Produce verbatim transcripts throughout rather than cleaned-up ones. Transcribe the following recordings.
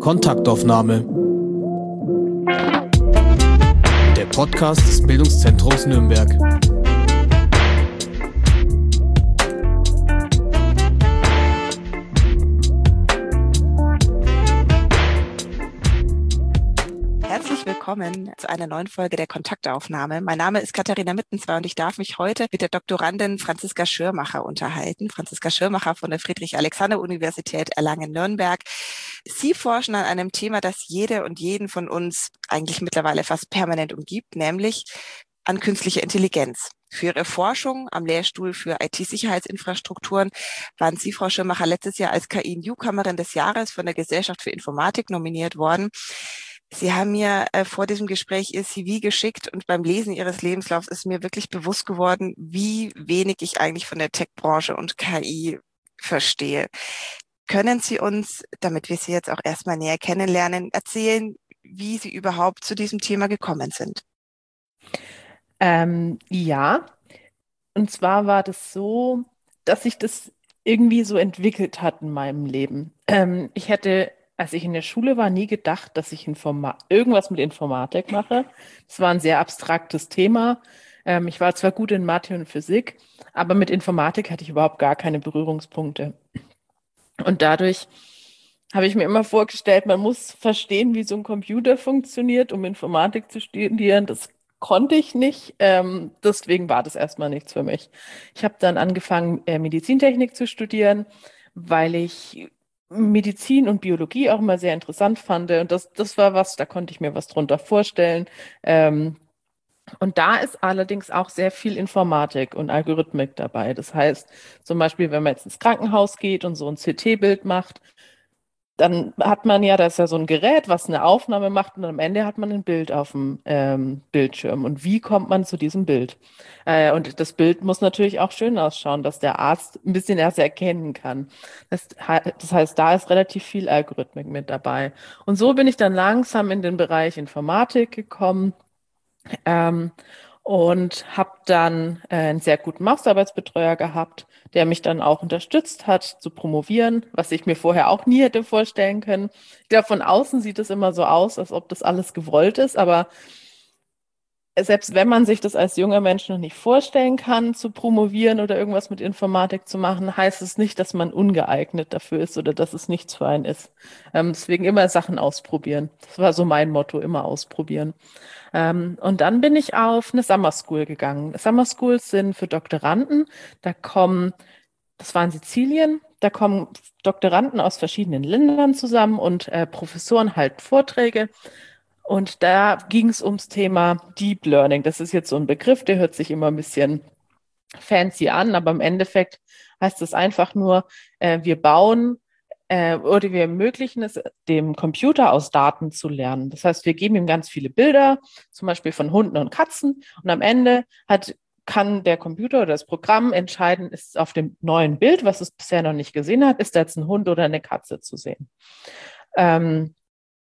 Kontaktaufnahme. Der Podcast des Bildungszentrums Nürnberg. Herzlich willkommen zu einer neuen Folge der Kontaktaufnahme. Mein Name ist Katharina Mittenzwer und ich darf mich heute mit der Doktorandin Franziska Schirmacher unterhalten. Franziska Schirmacher von der Friedrich-Alexander-Universität Erlangen-Nürnberg. Sie forschen an einem Thema, das jede und jeden von uns eigentlich mittlerweile fast permanent umgibt, nämlich an künstlicher Intelligenz. Für Ihre Forschung am Lehrstuhl für I T-Sicherheitsinfrastrukturen waren Sie, Frau Schirmacher, letztes Jahr als K I-Newcomerin des Jahres von der Gesellschaft für Informatik nominiert worden. Sie haben mir äh, vor diesem Gespräch Ihr C V geschickt und beim Lesen Ihres Lebenslaufs ist mir wirklich bewusst geworden, wie wenig ich eigentlich von der Tech-Branche und K I verstehe. Können Sie uns, damit wir Sie jetzt auch erstmal näher kennenlernen, erzählen, wie Sie überhaupt zu diesem Thema gekommen sind? Ähm, ja, und zwar war das so, dass sich das irgendwie so entwickelt hat in meinem Leben. Ähm, ich hätte, als ich in der Schule war, nie gedacht, dass ich Informa- irgendwas mit Informatik mache. Das war ein sehr abstraktes Thema. Ähm, ich war zwar gut in Mathe und Physik, aber mit Informatik hatte ich überhaupt gar keine Berührungspunkte. Und dadurch habe ich mir immer vorgestellt, man muss verstehen, wie so ein Computer funktioniert, um Informatik zu studieren. Das konnte ich nicht. Ähm, deswegen war das erstmal nichts für mich. Ich habe dann angefangen, äh, Medizintechnik zu studieren, weil ich Medizin und Biologie auch immer sehr interessant fand. Und das, das war was, da konnte ich mir was drunter vorstellen. Ähm, und da ist allerdings auch sehr viel Informatik und Algorithmik dabei. Das heißt, zum Beispiel, wenn man jetzt ins Krankenhaus geht und so ein C T-Bild macht, dann hat man ja, da ist ja so ein Gerät, was eine Aufnahme macht und am Ende hat man ein Bild auf dem ähm, Bildschirm. Und wie kommt man zu diesem Bild? Äh, und das Bild muss natürlich auch schön ausschauen, dass der Arzt ein bisschen erst erkennen kann. Das, das heißt, da ist relativ viel Algorithmik mit dabei. Und so bin ich dann langsam in den Bereich Informatik gekommen. Ähm, und habe dann äh, einen sehr guten Masterarbeitsbetreuer gehabt, der mich dann auch unterstützt hat zu promovieren, was ich mir vorher auch nie hätte vorstellen können. Ich glaube, von außen sieht es immer so aus, als ob das alles gewollt ist, aber selbst wenn man sich das als junger Mensch noch nicht vorstellen kann, zu promovieren oder irgendwas mit Informatik zu machen, heißt es nicht, dass man ungeeignet dafür ist oder dass es nichts für einen ist. Ähm, deswegen immer Sachen ausprobieren. Das war so mein Motto, immer ausprobieren. Ähm, und dann bin ich auf eine Summer School gegangen. Summer Schools sind für Doktoranden. Da kommen, das war in Sizilien, da kommen Doktoranden aus verschiedenen Ländern zusammen und äh, Professoren halten Vorträge. Und da ging es ums Thema Deep Learning. Das ist jetzt so ein Begriff, der hört sich immer ein bisschen fancy an, aber im Endeffekt heißt es einfach nur, äh, wir bauen äh, oder wir ermöglichen es dem Computer aus Daten zu lernen. Das heißt, wir geben ihm ganz viele Bilder, zum Beispiel von Hunden und Katzen, und am Ende hat kann der Computer oder das Programm entscheiden, ist auf dem neuen Bild, was es bisher noch nicht gesehen hat, ist da jetzt ein Hund oder eine Katze zu sehen. Ähm,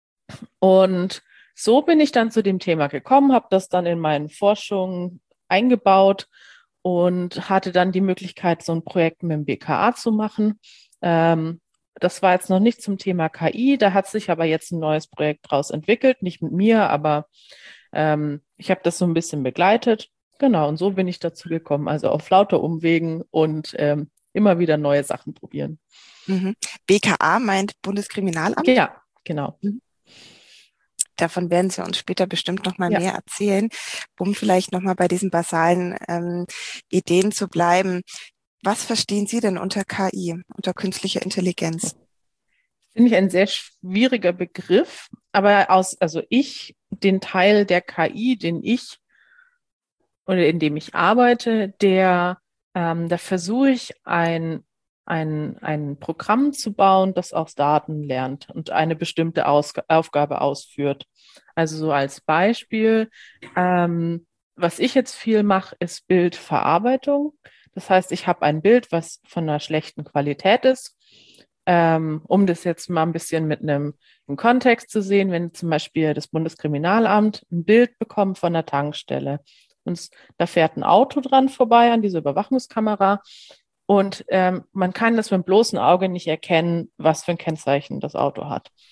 und so bin ich dann zu dem Thema gekommen, habe das dann in meinen Forschungen eingebaut und hatte dann die Möglichkeit, so ein Projekt mit dem B K A zu machen. Ähm, das war jetzt noch nicht zum Thema K I, da hat sich aber jetzt ein neues Projekt daraus entwickelt, nicht mit mir, aber ähm, ich habe das so ein bisschen begleitet. Genau, und so bin ich dazu gekommen, also auf lauter Umwegen und ähm, immer wieder neue Sachen probieren. Mhm. B K A meint Bundeskriminalamt? Ja, genau. Mhm. Davon werden Sie uns später bestimmt noch mal Ja. mehr erzählen, um vielleicht noch mal bei diesen basalen ähm, Ideen zu bleiben. Was verstehen Sie denn unter K I, unter künstlicher Intelligenz? Finde ich ein sehr schwieriger Begriff, aber aus, also ich, den Teil der K I, den ich oder in dem ich arbeite, der, ähm, da versuche ich ein Ein, ein Programm zu bauen, das aus Daten lernt und eine bestimmte Aus Aufgabe ausführt. Also so als Beispiel, ähm, was ich jetzt viel mache, ist Bildverarbeitung. Das heißt, ich habe ein Bild, was von einer schlechten Qualität ist. Ähm, um das jetzt mal ein bisschen mit einem, einem Kontext zu sehen, wenn zum Beispiel das Bundeskriminalamt ein Bild bekommt von einer Tankstelle und da fährt ein Auto dran vorbei an dieser Überwachungskamera. Und ähm, man kann das mit dem bloßen Auge nicht erkennen, was für ein Kennzeichen das Auto hat.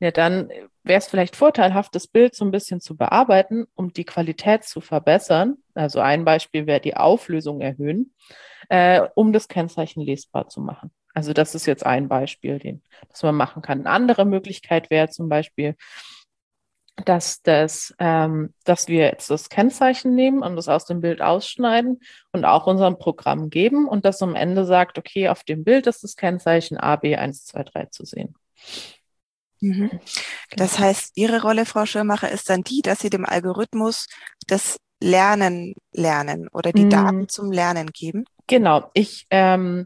Ja, dann wäre es vielleicht vorteilhaft, das Bild so ein bisschen zu bearbeiten, um die Qualität zu verbessern. Also ein Beispiel wäre die Auflösung erhöhen, äh, um das Kennzeichen lesbar zu machen. Also das ist jetzt ein Beispiel, den, das man machen kann. Eine andere Möglichkeit wäre zum Beispiel, dass, das, ähm, dass wir jetzt das Kennzeichen nehmen und das aus dem Bild ausschneiden und auch unserem Programm geben und das am Ende sagt, okay, auf dem Bild ist das Kennzeichen A B eins zwei drei zu sehen. Mhm. Das heißt, Ihre Rolle, Frau Schirmacher, ist dann die, dass Sie dem Algorithmus das Lernen lernen oder die Mm, Daten zum Lernen geben? Genau, ich ähm,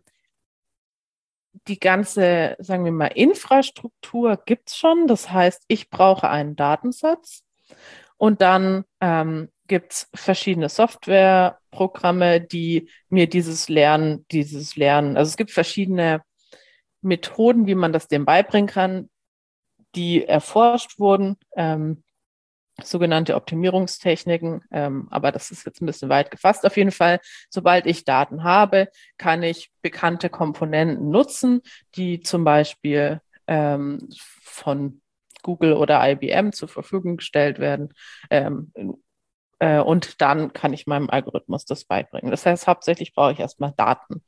die ganze, sagen wir mal, Infrastruktur gibt es schon. Das heißt, ich brauche einen Datensatz und dann ähm, gibt es verschiedene Softwareprogramme, die mir dieses Lernen, dieses Lernen, also es gibt verschiedene Methoden, wie man das dem beibringen kann, die erforscht wurden, ähm, sogenannte Optimierungstechniken, ähm, aber das ist jetzt ein bisschen weit gefasst. Auf jeden Fall, sobald ich Daten habe, kann ich bekannte Komponenten nutzen, die zum Beispiel ähm, von Google oder I B M zur Verfügung gestellt werden. Ähm, äh, und dann kann ich meinem Algorithmus das beibringen. Das heißt, hauptsächlich brauche ich erstmal Daten.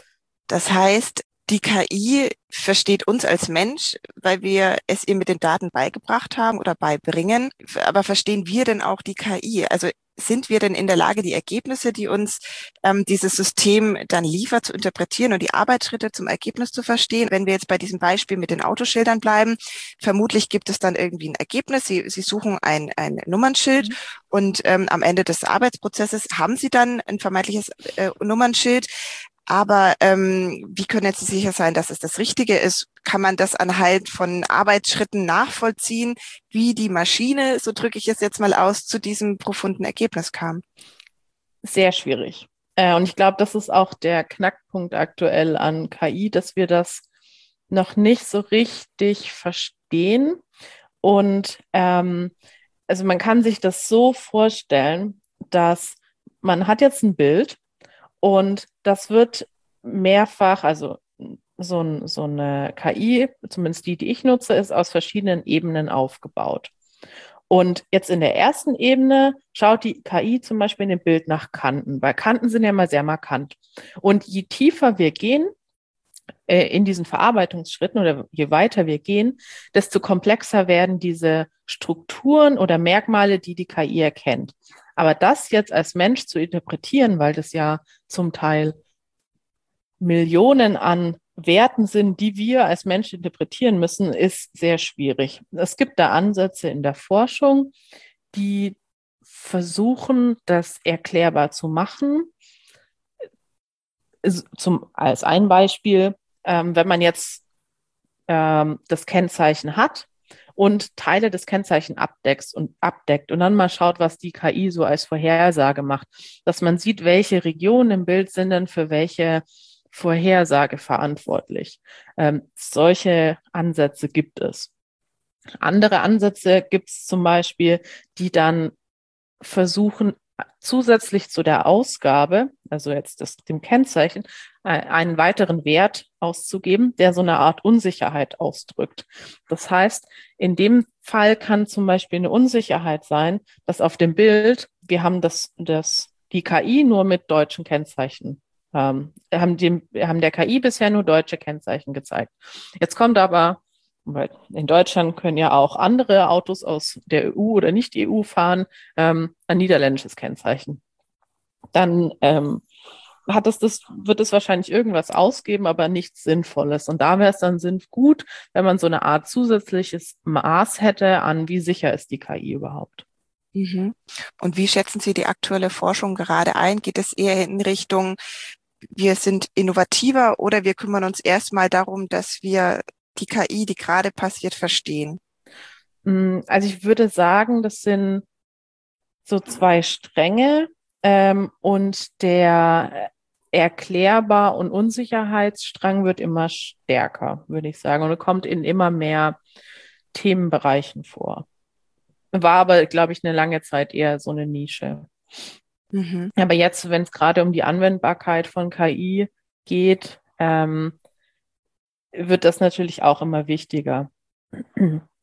Das heißt, die K I versteht uns als Mensch, weil wir es ihr mit den Daten beigebracht haben oder beibringen. Aber verstehen wir denn auch die K I? Also sind wir denn in der Lage, die Ergebnisse, die uns ähm, dieses System dann liefert, zu interpretieren und die Arbeitsschritte zum Ergebnis zu verstehen? Wenn wir jetzt bei diesem Beispiel mit den Autoschildern bleiben, vermutlich gibt es dann irgendwie ein Ergebnis. Sie, Sie suchen ein, ein Nummernschild Mhm. und ähm, am Ende des Arbeitsprozesses haben Sie dann ein vermeintliches äh, Nummernschild. Aber ähm, wie können jetzt sicher sein, dass es das Richtige ist? Kann man das anhand von Arbeitsschritten nachvollziehen, wie die Maschine, so drücke ich es jetzt mal aus, zu diesem profunden Ergebnis kam? Sehr schwierig. Äh, und ich glaube, das ist auch der Knackpunkt aktuell an K I, dass wir das noch nicht so richtig verstehen. Und ähm, also man kann sich das so vorstellen, dass man hat jetzt ein Bild und das wird mehrfach, also so, ein, so eine K I, zumindest die, die ich nutze, ist aus verschiedenen Ebenen aufgebaut. Und jetzt in der ersten Ebene schaut die K I zum Beispiel in dem Bild nach Kanten, weil Kanten sind ja mal sehr markant. Und je tiefer wir gehen äh, in diesen Verarbeitungsschritten oder je weiter wir gehen, desto komplexer werden diese Strukturen oder Merkmale, die die K I erkennt. Aber das jetzt als Mensch zu interpretieren, weil das ja zum Teil Millionen an Werten sind, die wir als Mensch interpretieren müssen, ist sehr schwierig. Es gibt da Ansätze in der Forschung, die versuchen, das erklärbar zu machen. Zum, als ein Beispiel, ähm, wenn man jetzt ähm, das Kennzeichen hat und Teile des Kennzeichens abdeckt und abdeckt und dann mal schaut, was die K I so als Vorhersage macht, dass man sieht, welche Regionen im Bild sind denn für welche Vorhersage verantwortlich. Ähm, solche Ansätze gibt es. Andere Ansätze gibt es zum Beispiel, die dann versuchen, zusätzlich zu der Ausgabe, also jetzt das, dem Kennzeichen, einen weiteren Wert auszugeben, der so eine Art Unsicherheit ausdrückt. Das heißt, in dem Fall kann zum Beispiel eine Unsicherheit sein, dass auf dem Bild, wir haben das, das, die K I nur mit deutschen Kennzeichen, ähm, haben, dem, haben der K I bisher nur deutsche Kennzeichen gezeigt. Jetzt kommt aber, weil in Deutschland können ja auch andere Autos aus der E U oder nicht E U fahren, ähm, ein niederländisches Kennzeichen. Dann ähm, hat es das, wird es wahrscheinlich irgendwas ausgeben, aber nichts Sinnvolles. Und da wäre es dann sinn gut, wenn man so eine Art zusätzliches Maß hätte an, wie sicher ist die K I überhaupt. Mhm. Und wie schätzen Sie die aktuelle Forschung gerade ein? Geht es eher in Richtung, wir sind innovativer oder wir kümmern uns erstmal darum, dass wir die K I, die gerade passiert, verstehen? Also ich würde sagen, das sind so zwei Stränge ähm, und der Erklärbar- und Unsicherheitsstrang wird immer stärker, würde ich sagen, und kommt in immer mehr Themenbereichen vor. War aber, glaube ich, eine lange Zeit eher so eine Nische. Mhm. Aber jetzt, wenn es gerade um die Anwendbarkeit von K I geht, ähm, wird das natürlich auch immer wichtiger.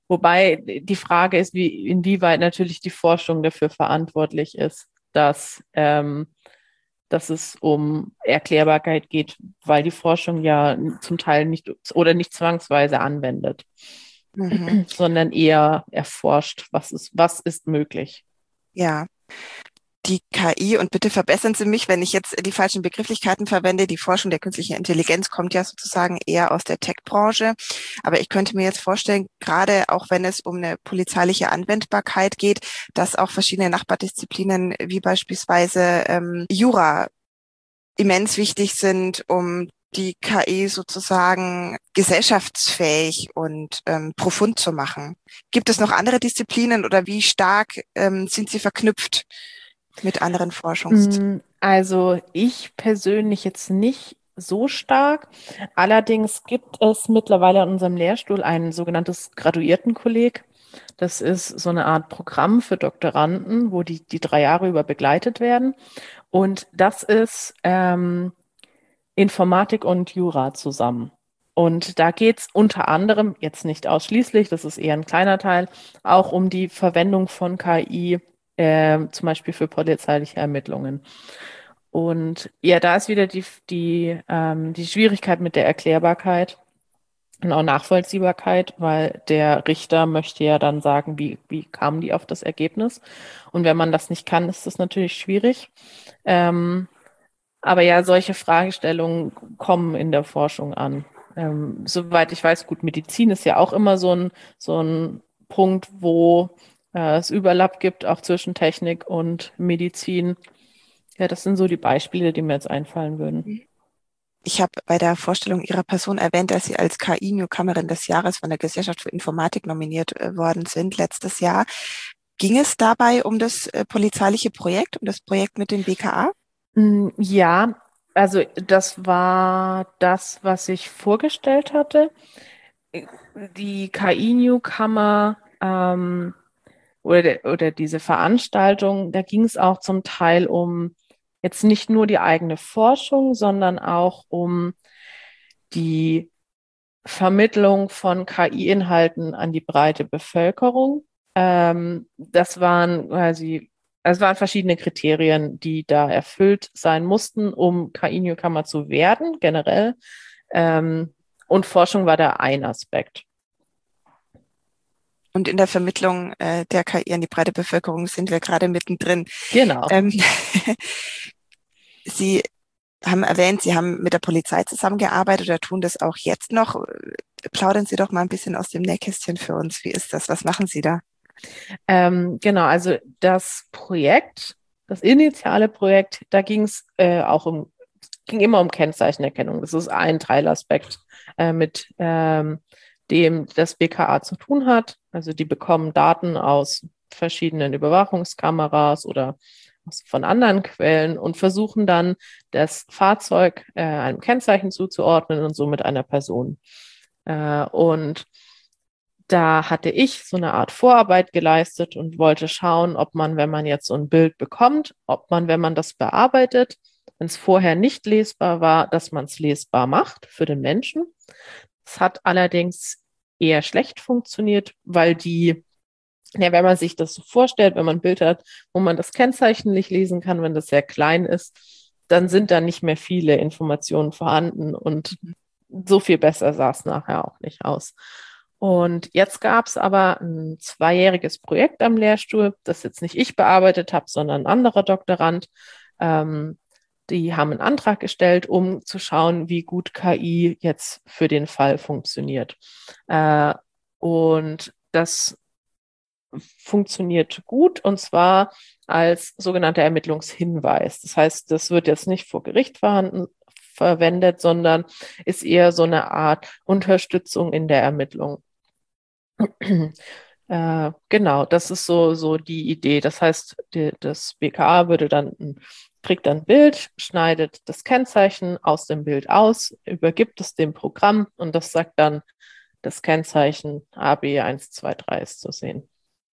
Wobei die Frage ist, wie, inwieweit natürlich die Forschung dafür verantwortlich ist, dass, ähm, dass es um Erklärbarkeit geht, weil die Forschung ja zum Teil nicht oder nicht zwangsweise anwendet, Mhm. sondern eher erforscht, was ist, was ist möglich. Ja. Die K I, und bitte verbessern Sie mich, wenn ich jetzt die falschen Begrifflichkeiten verwende, die Forschung der künstlichen Intelligenz kommt ja sozusagen eher aus der Tech-Branche. Aber ich könnte mir jetzt vorstellen, gerade auch wenn es um eine polizeiliche Anwendbarkeit geht, dass auch verschiedene Nachbardisziplinen wie beispielsweise ähm, Jura immens wichtig sind, um die K I sozusagen gesellschaftsfähig und ähm, profund zu machen. Gibt es noch andere Disziplinen oder wie stark ähm, sind sie verknüpft mit anderen Forschungs? Also ich persönlich jetzt nicht so stark. Allerdings gibt es mittlerweile an unserem Lehrstuhl ein sogenanntes Graduiertenkolleg. Das ist so eine Art Programm für Doktoranden, wo die, die drei Jahre über begleitet werden. Und das ist ähm, Informatik und Jura zusammen. Und da geht es unter anderem, jetzt nicht ausschließlich, das ist eher ein kleiner Teil, auch um die Verwendung von K I, äh, zum Beispiel für polizeiliche Ermittlungen. Und ja, da ist wieder die, die, ähm, die Schwierigkeit mit der Erklärbarkeit und auch Nachvollziehbarkeit, weil der Richter möchte ja dann sagen, wie, wie kamen die auf das Ergebnis. Und wenn man das nicht kann, ist das natürlich schwierig. Ähm, aber ja, solche Fragestellungen kommen in der Forschung an. Ähm, soweit ich weiß, gut, Medizin ist ja auch immer so ein, so ein Punkt, wo äh, es Überlapp gibt, auch zwischen Technik und Medizin. Ja, das sind so die Beispiele, die mir jetzt einfallen würden. Ich habe bei der Vorstellung Ihrer Person erwähnt, dass Sie als K I-Newcomerin des Jahres von der Gesellschaft für Informatik nominiert äh, worden sind letztes Jahr. Ging es dabei um das äh, polizeiliche Projekt, um das Projekt mit dem B K A? Mm, Ja, also das war das, was ich vorgestellt hatte. Die K I-Newcomer ähm, oder, der- oder diese Veranstaltung, da ging es auch zum Teil um jetzt nicht nur die eigene Forschung, sondern auch um die Vermittlung von K I-Inhalten an die breite Bevölkerung. Ähm, das waren quasi, also es waren verschiedene Kriterien, die da erfüllt sein mussten, um K I-Newcomer zu werden, generell. Ähm, und Forschung war da ein Aspekt. Und in der Vermittlung äh, der K I an die breite Bevölkerung sind wir gerade mittendrin. Genau. Ähm, Sie haben erwähnt, Sie haben mit der Polizei zusammengearbeitet oder tun das auch jetzt noch. Plaudern Sie doch mal ein bisschen aus dem Nähkästchen für uns. Wie ist das? Was machen Sie da? Ähm, genau, also das Projekt, das initiale Projekt, da ging es äh, auch um, ging immer um Kennzeichenerkennung. Das ist ein Teilaspekt, äh, mit ähm, dem das B K A zu tun hat. Also die bekommen Daten aus verschiedenen Überwachungskameras oder aus- von anderen Quellen und versuchen dann, das Fahrzeug äh, einem Kennzeichen zuzuordnen und somit einer Person. Äh, und da hatte ich so eine Art Vorarbeit geleistet und wollte schauen, ob man, wenn man jetzt so ein Bild bekommt, ob man, wenn man das bearbeitet, wenn es vorher nicht lesbar war, dass man es lesbar macht für den Menschen. Es hat allerdings eher schlecht funktioniert, weil die, ja, wenn man sich das so vorstellt, wenn man ein Bild hat, wo man das Kennzeichen nicht lesen kann, wenn das sehr klein ist, dann sind da nicht mehr viele Informationen vorhanden und so viel besser sah es nachher auch nicht aus. Und jetzt gab es aber ein zweijähriges Projekt am Lehrstuhl, das jetzt nicht ich bearbeitet habe, sondern ein anderer Doktorand. Ähm, die haben einen Antrag gestellt, um zu schauen, wie gut K I jetzt für den Fall funktioniert. Äh, und das funktioniert gut, und zwar als sogenannter Ermittlungshinweis. Das heißt, das wird jetzt nicht vor Gericht vorhanden, verwendet, sondern ist eher so eine Art Unterstützung in der Ermittlung. Äh, genau, das ist so, so die Idee. Das heißt, die, das B K A würde dann, ein- kriegt dann ein Bild, schneidet das Kennzeichen aus dem Bild aus, übergibt es dem Programm und das sagt dann, das Kennzeichen A B eins zwei drei ist zu sehen.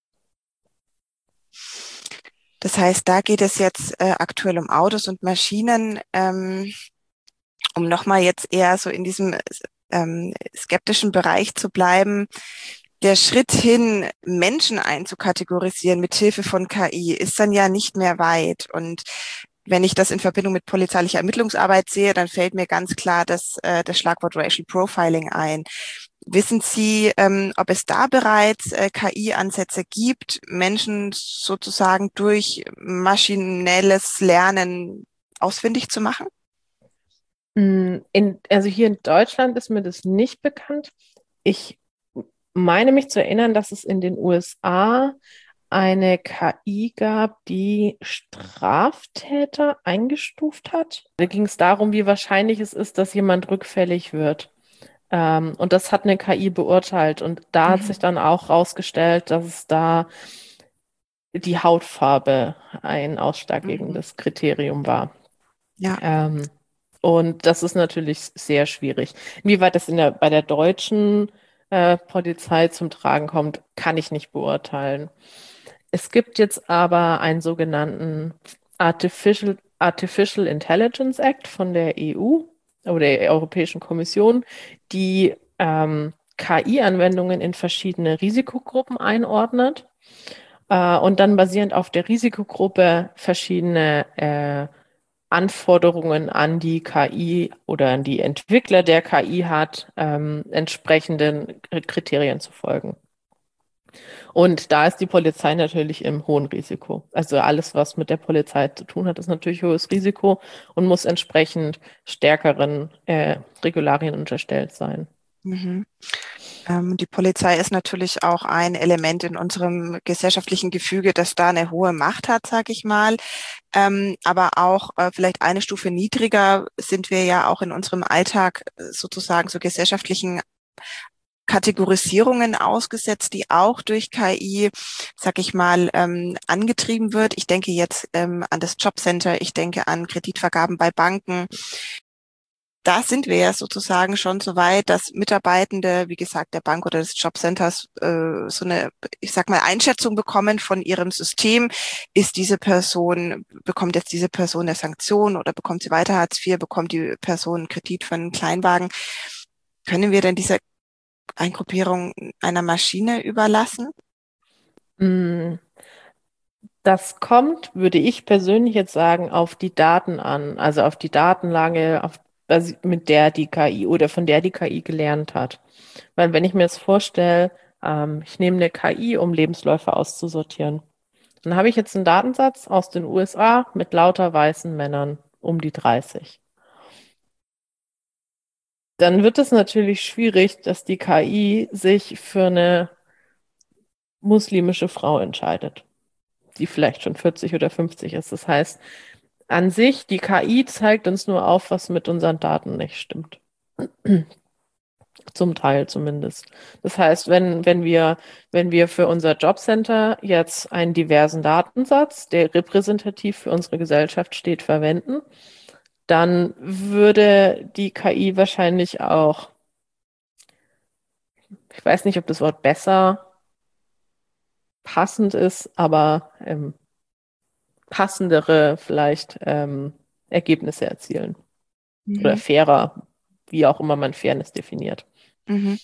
Das heißt, da geht es jetzt äh, aktuell um Autos und Maschinen, ähm, um nochmal jetzt eher so in diesem ähm, skeptischen Bereich zu bleiben. der Schritt hin, Menschen einzukategorisieren mit Hilfe von K I, ist dann ja nicht mehr weit. Und wenn ich das in Verbindung mit polizeilicher Ermittlungsarbeit sehe, dann fällt mir ganz klar das, äh, das Schlagwort Racial Profiling ein. Wissen Sie, ähm, ob es da bereits äh, K I-Ansätze gibt, Menschen sozusagen durch maschinelles Lernen ausfindig zu machen? In, also hier in Deutschland ist mir das nicht bekannt. Ich meine mich zu erinnern, dass es in den U S A eine K I gab, die Straftäter eingestuft hat. Da ging es darum, wie wahrscheinlich es ist, dass jemand rückfällig wird. Ähm, und das hat eine K I beurteilt. Und da hat Mhm. sich dann auch rausgestellt, dass es da die Hautfarbe ein ausschlaggebendes Kriterium war. Ja. Ähm, und das ist natürlich sehr schwierig. Inwieweit das in der, bei der deutschen äh, Polizei zum Tragen kommt, kann ich nicht beurteilen. Es gibt jetzt aber einen sogenannten Artificial, Artificial Intelligence Act von der E U oder der Europäischen Kommission, die ähm, K I-Anwendungen in verschiedene Risikogruppen einordnet äh, und dann basierend auf der Risikogruppe verschiedene äh, Anforderungen an die K I oder an die Entwickler der K I hat, ähm, entsprechenden Kriterien zu folgen. Und da ist die Polizei natürlich im hohen Risiko. Also alles, was mit der Polizei zu tun hat, ist natürlich hohes Risiko und muss entsprechend stärkeren äh, Regularien unterstellt sein. Mhm. Ähm, die Polizei ist natürlich auch ein Element in unserem gesellschaftlichen Gefüge, das da eine hohe Macht hat, sag ich mal. Ähm, aber auch äh, vielleicht eine Stufe niedriger sind wir ja auch in unserem Alltag äh, sozusagen so gesellschaftlichen Kategorisierungen ausgesetzt, die auch durch K I, sag ich mal, ähm, angetrieben wird. Ich denke jetzt ähm, an das Jobcenter, ich denke an Kreditvergaben bei Banken. Da sind wir ja sozusagen schon so weit, dass Mitarbeitende, wie gesagt, der Bank oder des Jobcenters äh, so eine, ich sag mal, Einschätzung bekommen von ihrem System. Ist diese Person, bekommt jetzt diese Person eine Sanktion oder bekommt sie weiter Hartz vier, bekommt die Person einen Kredit für einen Kleinwagen? Können wir denn diese Eingruppierung einer Maschine überlassen? Das kommt, würde ich persönlich jetzt sagen, auf die Daten an, also auf die Datenlage, auf, mit der die K I oder von der die K I gelernt hat. Weil wenn ich mir das vorstelle, ähm, ich nehme eine K I, um Lebensläufe auszusortieren. Dann habe ich jetzt einen Datensatz aus den U S A mit lauter weißen Männern um die dreißig. Dann wird es natürlich schwierig, dass die K I sich für eine muslimische Frau entscheidet, die vielleicht schon vierzig oder fünfzig ist. Das heißt, an sich, die K I zeigt uns nur auf, was mit unseren Daten nicht stimmt. Zum Teil zumindest. Das heißt, wenn, wenn wir, wenn wir für unser Jobcenter jetzt einen diversen Datensatz, der repräsentativ für unsere Gesellschaft steht, verwenden, dann würde die K I wahrscheinlich auch, ich weiß nicht, ob das Wort besser passend ist, aber ähm, passendere vielleicht ähm, Ergebnisse erzielen. Oder Mhm. fairer, wie auch immer man Fairness definiert. Mhm.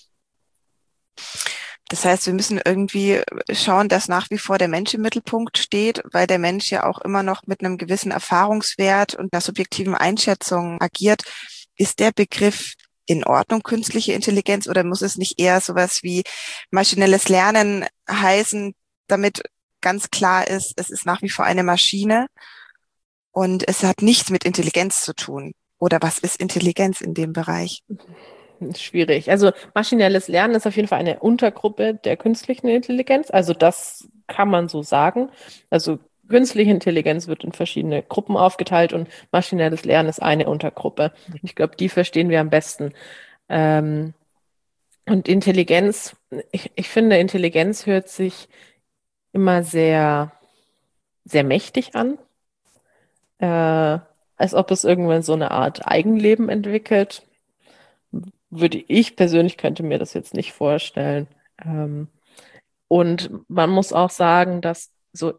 Das heißt, wir müssen irgendwie schauen, dass nach wie vor der Mensch im Mittelpunkt steht, weil der Mensch ja auch immer noch mit einem gewissen Erfahrungswert und einer subjektiven Einschätzung agiert. Ist der Begriff in Ordnung, künstliche Intelligenz, oder muss es nicht eher sowas wie maschinelles Lernen heißen, damit ganz klar ist, es ist nach wie vor eine Maschine und es hat nichts mit Intelligenz zu tun? Oder was ist Intelligenz in dem Bereich? Schwierig. Also maschinelles Lernen ist auf jeden Fall eine Untergruppe der künstlichen Intelligenz. Also das kann man so sagen. Also künstliche Intelligenz wird in verschiedene Gruppen aufgeteilt und maschinelles Lernen ist eine Untergruppe. Ich glaube, die verstehen wir am besten. Ähm, und Intelligenz, ich, ich finde, Intelligenz hört sich immer sehr, sehr mächtig an. Äh, als ob es irgendwann so eine Art Eigenleben entwickelt. Würde ich persönlich könnte mir das jetzt nicht vorstellen. Ähm, und man muss auch sagen, dass so,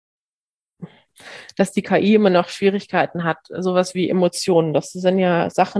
dass die K I immer noch Schwierigkeiten hat, sowas wie Emotionen. Das sind ja Sachen,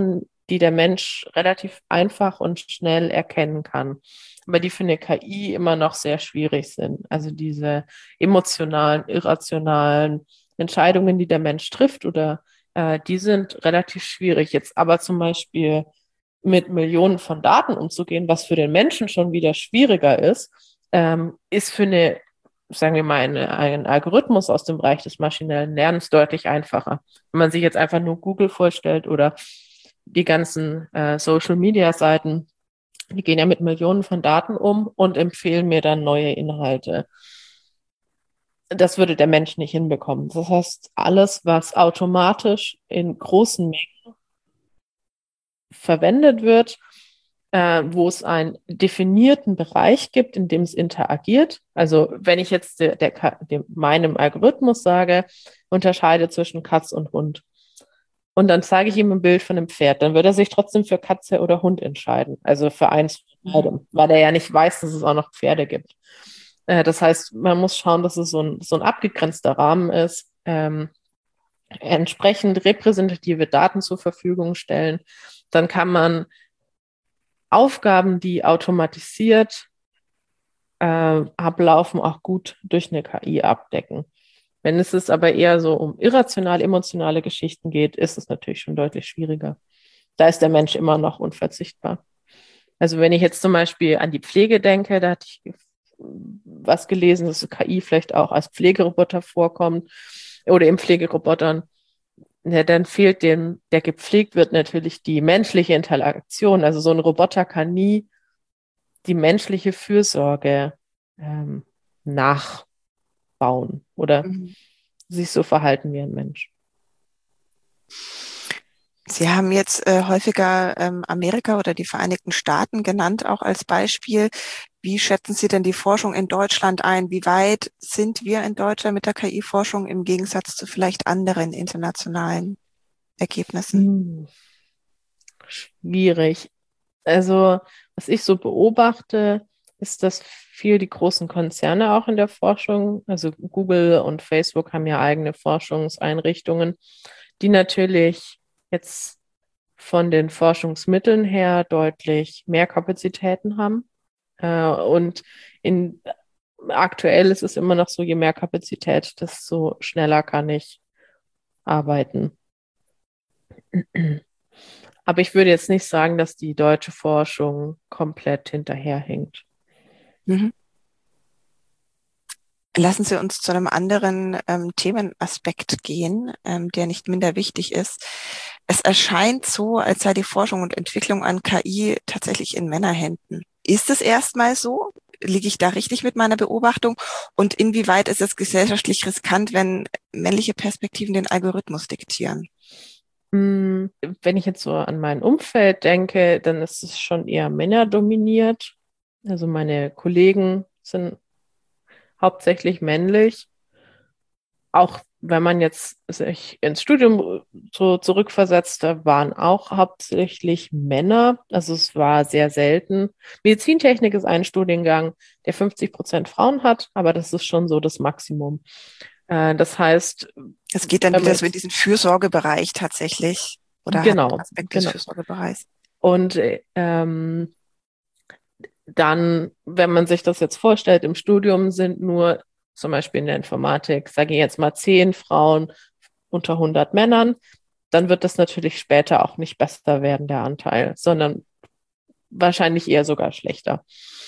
die der Mensch relativ einfach und schnell erkennen kann, aber die für eine K I immer noch sehr schwierig sind. Also diese emotionalen, irrationalen Entscheidungen, die der Mensch trifft, oder äh, die sind relativ schwierig. Jetzt aber zum Beispiel mit Millionen von Daten umzugehen, was für den Menschen schon wieder schwieriger ist, ähm, ist für eine, sagen wir mal, eine, einen Algorithmus aus dem Bereich des maschinellen Lernens deutlich einfacher. Wenn man sich jetzt einfach nur Google vorstellt oder die ganzen äh, Social-Media-Seiten, die gehen ja mit Millionen von Daten um und empfehlen mir dann neue Inhalte. Das würde der Mensch nicht hinbekommen. Das heißt, alles, was automatisch in großen Mengen verwendet wird, äh, wo es einen definierten Bereich gibt, in dem es interagiert. Also wenn ich jetzt der, der, dem, meinem Algorithmus sage, unterscheide zwischen Katz und Hund, und dann zeige ich ihm ein Bild von einem Pferd, dann wird er sich trotzdem für Katze oder Hund entscheiden. Also für eins von beidem, weil er ja nicht weiß, dass es auch noch Pferde gibt. Äh, das heißt, man muss schauen, dass es so ein, so ein abgegrenzter Rahmen ist, ähm, entsprechend repräsentative Daten zur Verfügung stellen. Dann kann man Aufgaben, die automatisiert äh, ablaufen, auch gut durch eine K I abdecken. Wenn es ist aber eher so um irrational emotionale Geschichten geht, ist es natürlich schon deutlich schwieriger. Da ist der Mensch immer noch unverzichtbar. Also wenn ich jetzt zum Beispiel an die Pflege denke, da hatte ich was gelesen, dass K I vielleicht auch als Pflegeroboter vorkommt oder in Pflegerobotern. Ja, dann fehlt dem, der gepflegt wird, natürlich die menschliche Interaktion. Also so ein Roboter kann nie die menschliche Fürsorge ähm, nachbauen oder mhm. sich so verhalten wie ein Mensch. Sie haben jetzt äh, häufiger ähm, Amerika oder die Vereinigten Staaten genannt, auch als Beispiel. Wie schätzen Sie denn die Forschung in Deutschland ein? Wie weit sind wir in Deutschland mit der K I-Forschung im Gegensatz zu vielleicht anderen internationalen Ergebnissen? Hm. Schwierig. Also, was ich so beobachte, ist, dass viel die großen Konzerne auch in der Forschung, also Google und Facebook haben ja eigene Forschungseinrichtungen, die natürlich jetzt von den Forschungsmitteln her deutlich mehr Kapazitäten haben. Äh, und in, aktuell ist es immer noch so, je mehr Kapazität, desto schneller kann ich arbeiten. Aber ich würde jetzt nicht sagen, dass die deutsche Forschung komplett hinterherhinkt. Mhm. Lassen Sie uns zu einem anderen ähm, Themenaspekt gehen, ähm, der nicht minder wichtig ist. Es erscheint so, als sei die Forschung und Entwicklung an K I tatsächlich in Männerhänden. Ist es erstmal so? Liege ich da richtig mit meiner Beobachtung? Und inwieweit ist es gesellschaftlich riskant, wenn männliche Perspektiven den Algorithmus diktieren? Wenn ich jetzt so an mein Umfeld denke, dann ist es schon eher männerdominiert. Also meine Kollegen sind hauptsächlich männlich. Auch wenn man jetzt sich ins Studium so zurückversetzt, da waren auch hauptsächlich Männer. Also es war sehr selten. Medizintechnik ist ein Studiengang, der fünfzig Prozent Frauen hat, aber das ist schon so das Maximum. Äh, das heißt, es geht dann wieder so in diesen Fürsorgebereich tatsächlich oder genau, hat Aspekt genau. des Fürsorgebereichs. Und ähm, dann, wenn man sich das jetzt vorstellt, im Studium sind nur zum Beispiel in der Informatik, sage ich jetzt mal zehn Frauen unter hundert Männern, dann wird das natürlich später auch nicht besser werden, der Anteil, sondern wahrscheinlich eher sogar schlechter.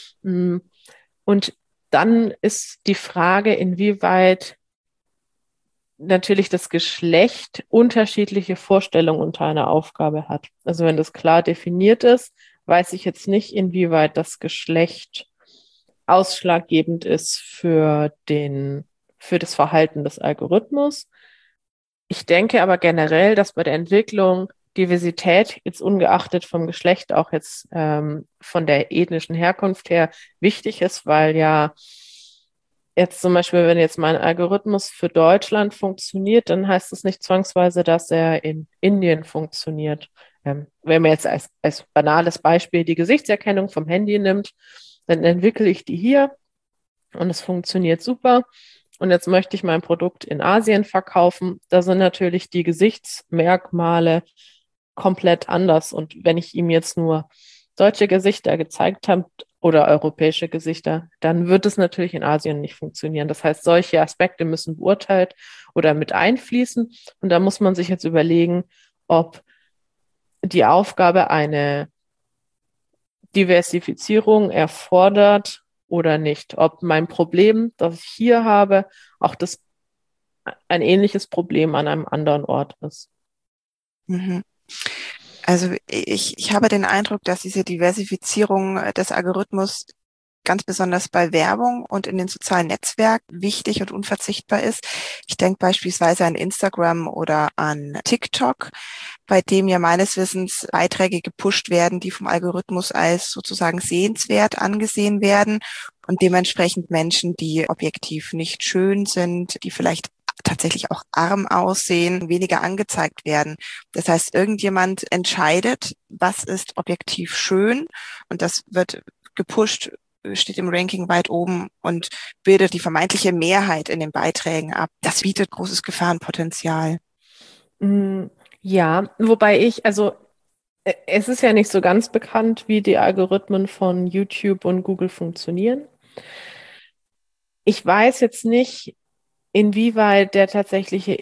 Und dann ist die Frage, inwieweit natürlich das Geschlecht unterschiedliche Vorstellungen unter einer Aufgabe hat. Also wenn das klar definiert ist, weiß ich jetzt nicht, inwieweit das Geschlecht ausschlaggebend ist für den, für das Verhalten des Algorithmus. Ich denke aber generell, dass bei der Entwicklung Diversität, jetzt ungeachtet vom Geschlecht, auch jetzt ähm, von der ethnischen Herkunft her, wichtig ist, weil ja jetzt zum Beispiel, wenn jetzt mein Algorithmus für Deutschland funktioniert, dann heißt es nicht zwangsweise, dass er in Indien funktioniert. Ähm, wenn man jetzt als, als banales Beispiel die Gesichtserkennung vom Handy nimmt, dann entwickle ich die hier und es funktioniert super. Und jetzt möchte ich mein Produkt in Asien verkaufen. Da sind natürlich die Gesichtsmerkmale komplett anders. Und wenn ich ihm jetzt nur deutsche Gesichter gezeigt habe oder europäische Gesichter, dann wird es natürlich in Asien nicht funktionieren. Das heißt, solche Aspekte müssen beurteilt oder mit einfließen. Und da muss man sich jetzt überlegen, ob die Aufgabe eine Diversifizierung erfordert oder nicht. Ob mein Problem, das ich hier habe, auch das ein ähnliches Problem an einem anderen Ort ist. Mhm. Also ich, ich habe den Eindruck, dass diese Diversifizierung des Algorithmus ganz besonders bei Werbung und in den sozialen Netzwerken wichtig und unverzichtbar ist. Ich denke beispielsweise an Instagram oder an TikTok, bei dem ja meines Wissens Beiträge gepusht werden, die vom Algorithmus als sozusagen sehenswert angesehen werden und dementsprechend Menschen, die objektiv nicht schön sind, die vielleicht tatsächlich auch arm aussehen, weniger angezeigt werden. Das heißt, irgendjemand entscheidet, was ist objektiv schön und das wird gepusht, steht im Ranking weit oben und bildet die vermeintliche Mehrheit in den Beiträgen ab. Das bietet großes Gefahrenpotenzial. Ja, wobei ich, also es ist ja nicht so ganz bekannt, wie die Algorithmen von YouTube und Google funktionieren. Ich weiß jetzt nicht, inwieweit der tatsächliche,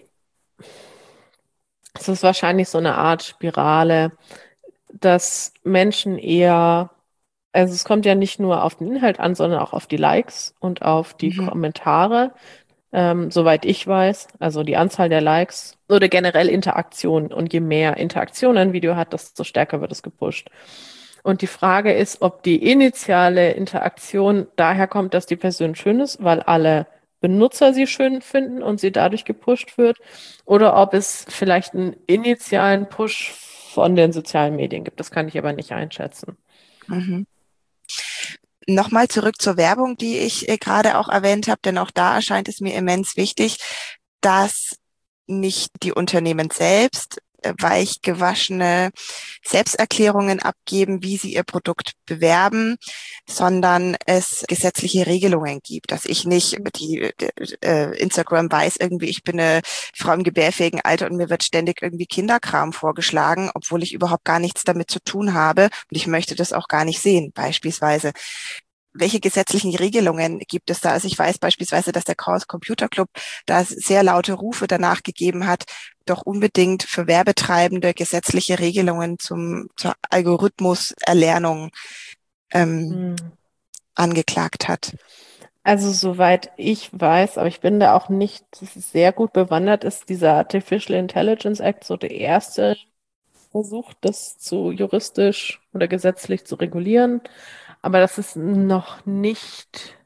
es ist wahrscheinlich so eine Art Spirale, dass Menschen eher, also es kommt ja nicht nur auf den Inhalt an, sondern auch auf die Likes und auf die Mhm. Kommentare, ähm, soweit ich weiß, also die Anzahl der Likes oder generell Interaktion. Und je mehr Interaktion ein Video hat, desto stärker wird es gepusht. Und die Frage ist, ob die initiale Interaktion daher kommt, dass die Person schön ist, weil alle Benutzer sie schön finden und sie dadurch gepusht wird, oder ob es vielleicht einen initialen Push von den sozialen Medien gibt. Das kann ich aber nicht einschätzen. Mhm. Nochmal zurück zur Werbung, die ich äh, gerade auch erwähnt habe, denn auch da erscheint es mir immens wichtig, dass nicht die Unternehmen selbst äh, weich gewaschene Selbsterklärungen abgeben, wie sie ihr Produkt bewerben, sondern es gesetzliche Regelungen gibt, dass ich nicht die äh, Instagram weiß irgendwie, ich bin eine Frau im gebärfähigen Alter und mir wird ständig irgendwie Kinderkram vorgeschlagen, obwohl ich überhaupt gar nichts damit zu tun habe und ich möchte das auch gar nicht sehen, beispielsweise. Welche gesetzlichen Regelungen gibt es da? Also ich weiß beispielsweise, dass der Chaos Computer Club da sehr laute Rufe danach gegeben hat, doch unbedingt für Werbetreibende gesetzliche Regelungen zum, zur Algorithmuserlernung ähm, hm. angeklagt hat. Also soweit ich weiß, aber ich bin da auch nicht sehr gut bewandert, ist dieser Artificial Intelligence Act so der erste Versuch, das zu juristisch oder gesetzlich zu regulieren. Aber das ist noch nicht,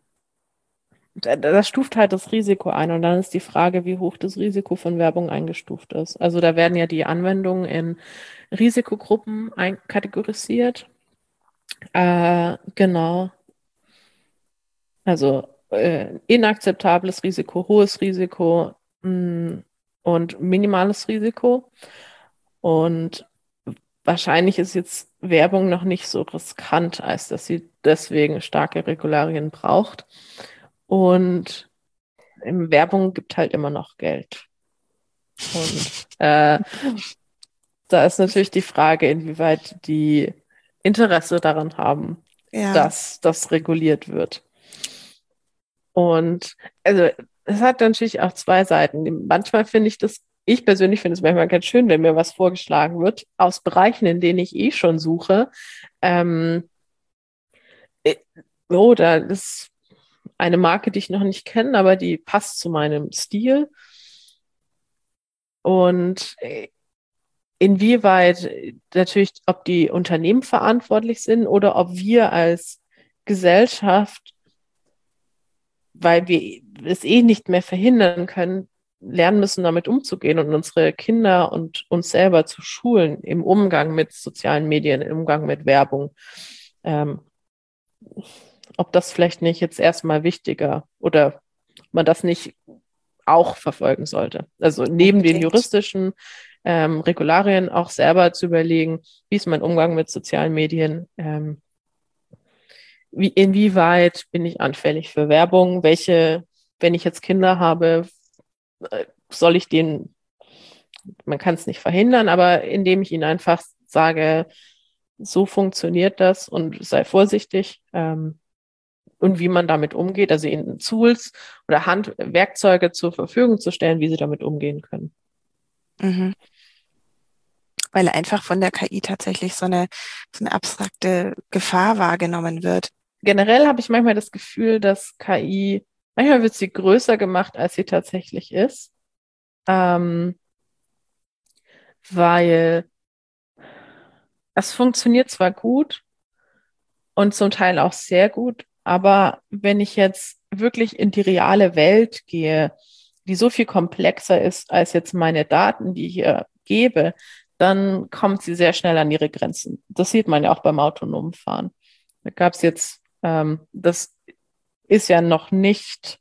das stuft halt das Risiko ein und dann ist die Frage, wie hoch das Risiko von Werbung eingestuft ist. Also da werden ja die Anwendungen in Risikogruppen einkategorisiert. Äh, genau. Also äh, inakzeptables Risiko, hohes Risiko mh, und minimales Risiko. Und wahrscheinlich ist jetzt Werbung noch nicht so riskant, als dass sie deswegen starke Regularien braucht. Und in Werbung gibt halt immer noch Geld. Und äh, da ist natürlich die Frage, inwieweit die Interesse daran haben, ja. dass das reguliert wird. Und also es hat natürlich auch zwei Seiten. Manchmal finde ich das, ich persönlich finde es manchmal ganz schön, wenn mir was vorgeschlagen wird, aus Bereichen, in denen ich eh schon suche. Ähm, oh, da ist eine Marke, die ich noch nicht kenne, aber die passt zu meinem Stil. Und inwieweit natürlich, ob die Unternehmen verantwortlich sind oder ob wir als Gesellschaft, weil wir es eh nicht mehr verhindern können, lernen müssen, damit umzugehen und unsere Kinder und uns selber zu schulen im Umgang mit sozialen Medien, im Umgang mit Werbung. Ähm, ob das vielleicht nicht jetzt erstmal wichtiger oder man das nicht auch verfolgen sollte. Also neben Unbedingt. den juristischen ähm, Regularien auch selber zu überlegen, wie ist mein Umgang mit sozialen Medien, ähm, wie, inwieweit bin ich anfällig für Werbung, welche, wenn ich jetzt Kinder habe, soll ich denen man kann es nicht verhindern, aber indem ich ihnen einfach sage, so funktioniert das und sei vorsichtig, ähm, und wie man damit umgeht, also ihnen Tools oder Handwerkzeuge zur Verfügung zu stellen, wie sie damit umgehen können. Mhm. Weil einfach von der K I tatsächlich so eine, so eine abstrakte Gefahr wahrgenommen wird. Generell habe ich manchmal das Gefühl, dass K I, manchmal wird sie größer gemacht, als sie tatsächlich ist, ähm, weil es funktioniert zwar gut und zum Teil auch sehr gut, aber wenn ich jetzt wirklich in die reale Welt gehe, die so viel komplexer ist als jetzt meine Daten, die ich hier gebe, dann kommt sie sehr schnell an ihre Grenzen. Das sieht man ja auch beim autonomen Fahren. Da gab es jetzt, ähm, das ist ja noch nicht,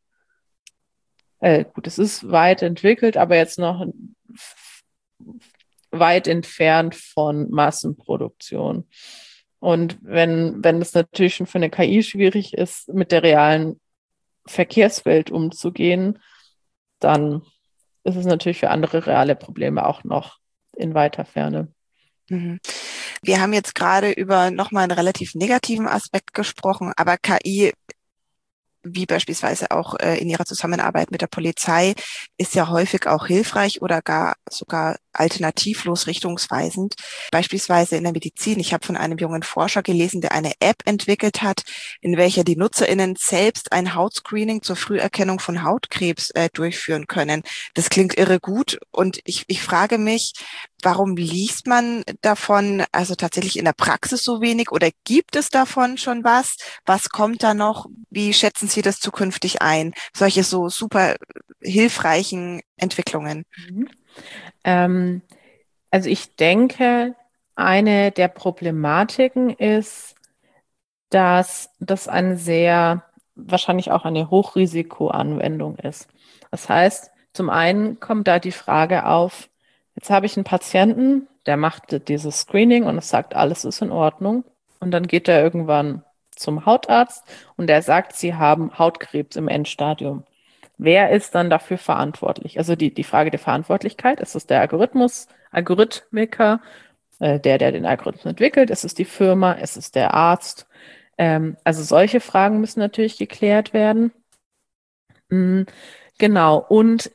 äh, gut, es ist weit entwickelt, aber jetzt noch f- weit entfernt von Massenproduktion. Und wenn, wenn es natürlich schon für eine K I schwierig ist, mit der realen Verkehrswelt umzugehen, dann ist es natürlich für andere reale Probleme auch noch in weiter Ferne. Mhm. Wir haben jetzt gerade über nochmal einen relativ negativen Aspekt gesprochen, aber K I, wie beispielsweise auch äh, in ihrer Zusammenarbeit mit der Polizei, ist ja häufig auch hilfreich oder gar sogar alternativlos richtungsweisend. Beispielsweise in der Medizin. Ich habe von einem jungen Forscher gelesen, der eine App entwickelt hat, in welcher die NutzerInnen selbst ein Hautscreening zur Früherkennung von Hautkrebs äh, durchführen können. Das klingt irre gut und ich, ich frage mich, warum liest man davon also tatsächlich in der Praxis so wenig oder gibt es davon schon was? Was kommt da noch? Wie schätzen Sie das zukünftig ein? Solche so super hilfreichen Entwicklungen. Mhm. Ähm, also ich denke, eine der Problematiken ist, dass das eine sehr, wahrscheinlich auch eine Hochrisikoanwendung ist. Das heißt, zum einen kommt da die Frage auf, jetzt habe ich einen Patienten, der macht dieses Screening und es sagt, alles ist in Ordnung. Und dann geht er irgendwann zum Hautarzt und der sagt, Sie haben Hautkrebs im Endstadium. Wer ist dann dafür verantwortlich? Also die, die Frage der Verantwortlichkeit, ist es der Algorithmus, Algorithmiker, äh, der, der den Algorithmus entwickelt? Ist es die Firma? Ist es der Arzt? Ähm, also solche Fragen müssen natürlich geklärt werden. Mm, genau. Und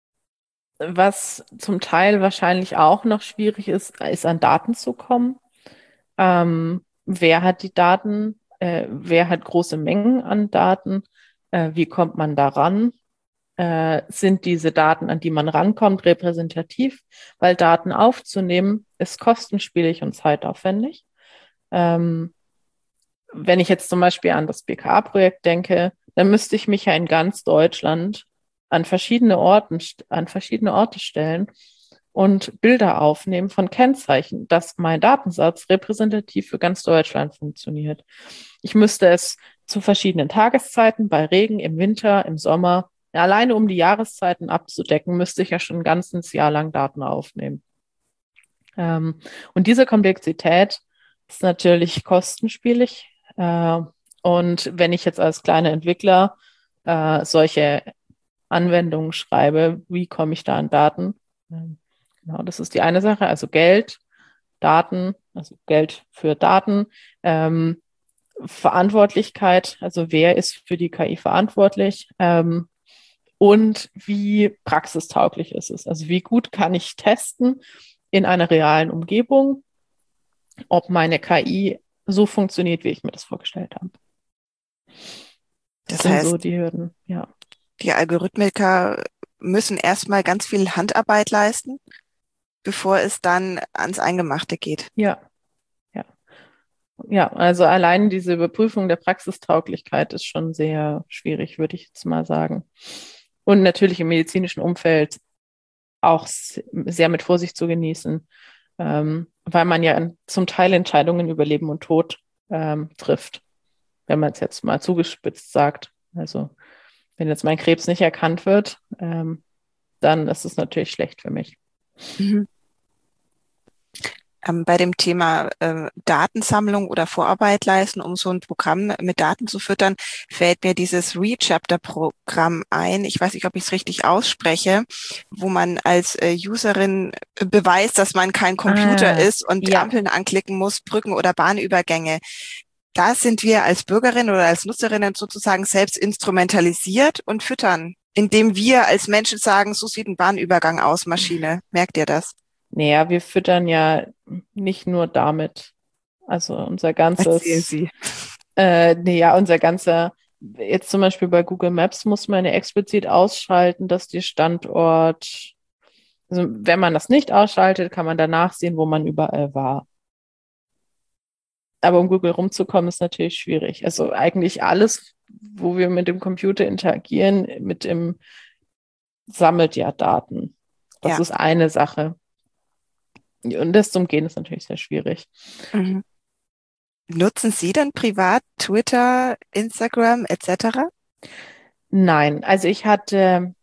was zum Teil wahrscheinlich auch noch schwierig ist, ist an Daten zu kommen. Ähm, wer hat die Daten? Äh, wer hat große Mengen an Daten? Äh, wie kommt man daran? Äh, sind diese Daten, an die man rankommt, repräsentativ? Weil Daten aufzunehmen ist kostenspielig und zeitaufwendig. Ähm, wenn ich jetzt zum Beispiel an das B K A-Projekt denke, dann müsste ich mich ja in ganz Deutschland an verschiedene Orten, an verschiedene Orte stellen und Bilder aufnehmen von Kennzeichen, dass mein Datensatz repräsentativ für ganz Deutschland funktioniert. Ich müsste es zu verschiedenen Tageszeiten, bei Regen, im Winter, im Sommer, ja, alleine um die Jahreszeiten abzudecken, müsste ich ja schon ein ganzes Jahr lang Daten aufnehmen. Ähm, und diese Komplexität ist natürlich kostenspielig. Äh, und wenn ich jetzt als kleiner Entwickler äh, solche Anwendungen schreibe, wie komme ich da an Daten? Ähm, genau, das ist die eine Sache. Also Geld, Daten, also Geld für Daten, ähm, Verantwortlichkeit, also wer ist für die K I verantwortlich? Ähm, und wie praxistauglich ist es? Also wie gut kann ich testen in einer realen Umgebung, ob meine K I so funktioniert, wie ich mir das vorgestellt habe. Das, Das sind so heißt, die Hürden, ja. die Algorithmiker müssen erstmal ganz viel Handarbeit leisten, bevor es dann ans Eingemachte geht. Ja, ja. Ja, also allein diese Überprüfung der Praxistauglichkeit ist schon sehr schwierig, würde ich jetzt mal sagen. Und natürlich im medizinischen Umfeld auch sehr mit Vorsicht zu genießen, ähm, weil man ja zum Teil Entscheidungen über Leben und Tod ähm, trifft, wenn man es jetzt mal zugespitzt sagt. Also wenn jetzt mein Krebs nicht erkannt wird, ähm, dann ist es natürlich schlecht für mich. Mhm. Ähm, bei dem Thema äh, Datensammlung oder Vorarbeit leisten, um so ein Programm mit Daten zu füttern, fällt mir dieses ReChapter-Programm ein. Ich weiß nicht, ob ich es richtig ausspreche, wo man als äh, Userin beweist, dass man kein Computer Ah, ist und ja. Ampeln anklicken muss, Brücken oder Bahnübergänge. Da sind wir als Bürgerinnen oder als Nutzerinnen sozusagen selbst instrumentalisiert und füttern, indem wir als Menschen sagen, so sieht ein Bahnübergang aus, Maschine. Merkt ihr das? Naja, wir füttern ja nicht nur damit. Also unser Erzählen ganzes, Sie. äh, nee, ja, unser ganzer, jetzt zum Beispiel bei Google Maps muss man ja explizit ausschalten, dass die Standort, also wenn man das nicht ausschaltet, kann man danach sehen, wo man überall war. Aber um Google rumzukommen, ist natürlich schwierig. Also eigentlich alles, wo wir mit dem Computer interagieren, mit dem sammelt ja Daten. Das Ja. ist eine Sache. Und das zu umgehen ist natürlich sehr schwierig. Mhm. Nutzen Sie denn privat Twitter, Instagram et cetera? Nein, also ich hatte,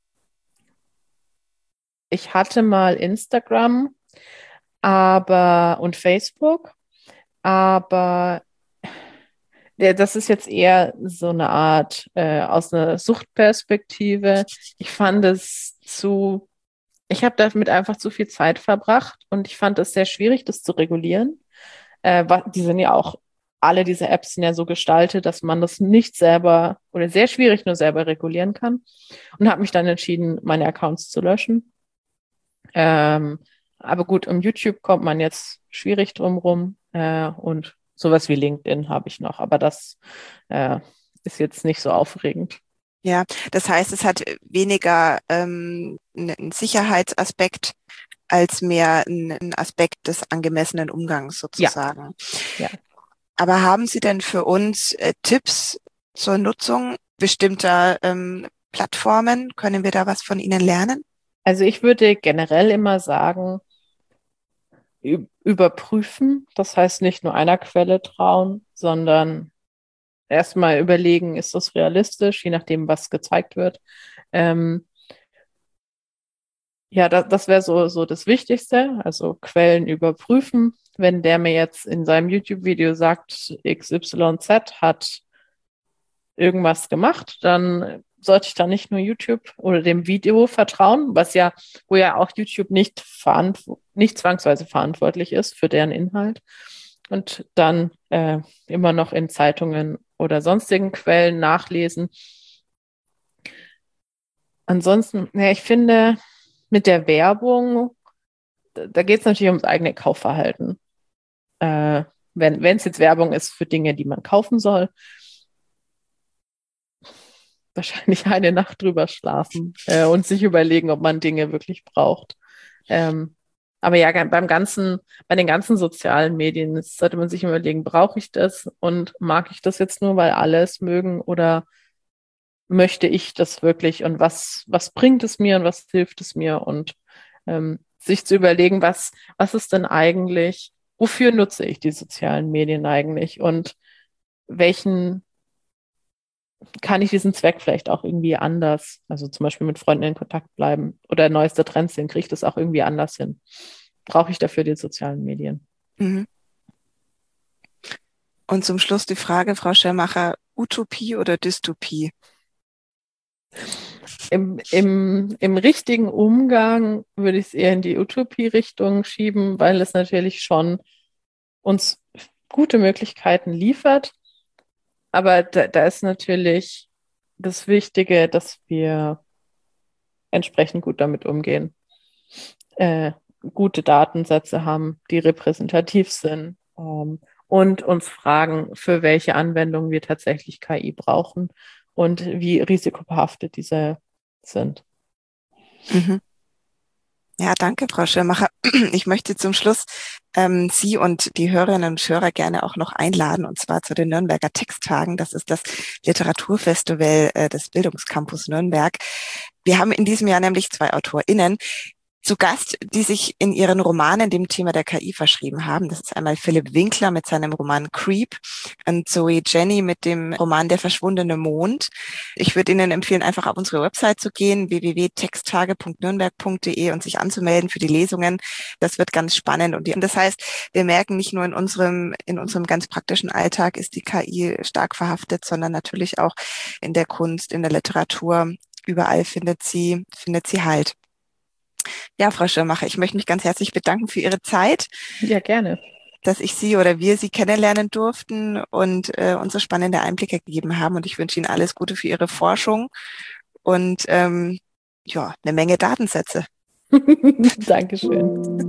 ich hatte mal Instagram, aber und Facebook, aber der, das ist jetzt eher so eine Art äh, aus einer Suchtperspektive. Ich fand es zu, ich habe damit einfach zu viel Zeit verbracht und ich fand es sehr schwierig, das zu regulieren. Äh, wa- die sind ja auch, alle diese Apps sind ja so gestaltet, dass man das nicht selber oder sehr schwierig nur selber regulieren kann. Und habe mich dann entschieden, meine Accounts zu löschen. Ähm, aber gut, um YouTube kommt man jetzt schwierig drum rum. Äh, und sowas wie LinkedIn habe ich noch. Aber das äh, ist jetzt nicht so aufregend. Ja, das heißt, es hat weniger ähm, einen Sicherheitsaspekt als mehr einen Aspekt des angemessenen Umgangs Ja, sozusagen. ja. Aber haben Sie denn für uns äh, Tipps zur Nutzung bestimmter ähm, Plattformen? Können wir da was von Ihnen lernen? Also ich würde generell immer sagen, ü- überprüfen. Das heißt nicht nur einer Quelle trauen, sondern erstmal überlegen, ist das realistisch, je nachdem, was gezeigt wird. Ähm, ja, das, das wäre so, so das Wichtigste. Also Quellen überprüfen. Wenn der mir jetzt in seinem YouTube-Video sagt, X Y Z hat irgendwas gemacht, dann sollte ich da nicht nur YouTube oder dem Video vertrauen, was ja, wo ja auch YouTube nicht, verantw nicht zwangsweise verantwortlich ist für deren Inhalt. Und dann äh, immer noch in Zeitungen oder sonstigen Quellen nachlesen. Ansonsten, ja, ich finde, mit der Werbung, da, da geht es natürlich ums eigene Kaufverhalten. Äh, wenn wenn es jetzt Werbung ist für Dinge, die man kaufen soll, wahrscheinlich eine Nacht drüber schlafen äh, und sich überlegen, ob man Dinge wirklich braucht. Ähm, aber ja, beim ganzen, bei den ganzen sozialen Medien sollte man sich überlegen, brauche ich das und mag ich das jetzt nur, weil alle es mögen oder möchte ich das wirklich und was, was bringt es mir und was hilft es mir und ähm, sich zu überlegen, was, was ist denn eigentlich, wofür nutze ich die sozialen Medien eigentlich und welchen kann ich diesen Zweck vielleicht auch irgendwie anders, also zum Beispiel mit Freunden in Kontakt bleiben oder neueste Trends sehen, kriege ich das auch irgendwie anders hin? Brauche ich dafür die sozialen Medien? Mhm. Und zum Schluss die Frage, Frau Schermacher, Utopie oder Dystopie? Im, im, im richtigen Umgang würde ich es eher in die Utopie-Richtung schieben, weil es natürlich schon uns gute Möglichkeiten liefert. Aber da, da ist natürlich das Wichtige, dass wir entsprechend gut damit umgehen, äh, gute Datensätze haben, die repräsentativ sind, ähm, und uns fragen, für welche Anwendungen wir tatsächlich K I brauchen und wie risikobehaftet diese sind. Mhm. Ja, danke, Frau Schirmacher. Ich möchte zum Schluss ähm, Sie und die Hörerinnen und Hörer gerne auch noch einladen, und zwar zu den Nürnberger Texttagen. Das ist das Literaturfestival äh, des Bildungscampus Nürnberg. Wir haben in diesem Jahr nämlich zwei AutorInnen. zu Gast, die sich in ihren Romanen dem Thema der K I verschrieben haben. Das ist einmal Philipp Winkler mit seinem Roman Creep und Zoe Jenny mit dem Roman Der verschwundene Mond. Ich würde Ihnen empfehlen, einfach auf unsere Website zu gehen, w w w punkt texttage punkt nürnberg punkt d e, und sich anzumelden für die Lesungen. Das wird ganz spannend. Und das heißt, wir merken nicht nur in unserem, in unserem ganz praktischen Alltag ist die K I stark verhaftet, sondern natürlich auch in der Kunst, in der Literatur. Überall findet sie, findet sie Halt. Ja, Frau Schirmacher, ich möchte mich ganz herzlich bedanken für Ihre Zeit. Ja, gerne. Dass ich Sie oder wir Sie kennenlernen durften und äh, uns so spannende Einblicke gegeben haben. Und ich wünsche Ihnen alles Gute für Ihre Forschung und ähm, ja, eine Menge Datensätze. Dankeschön.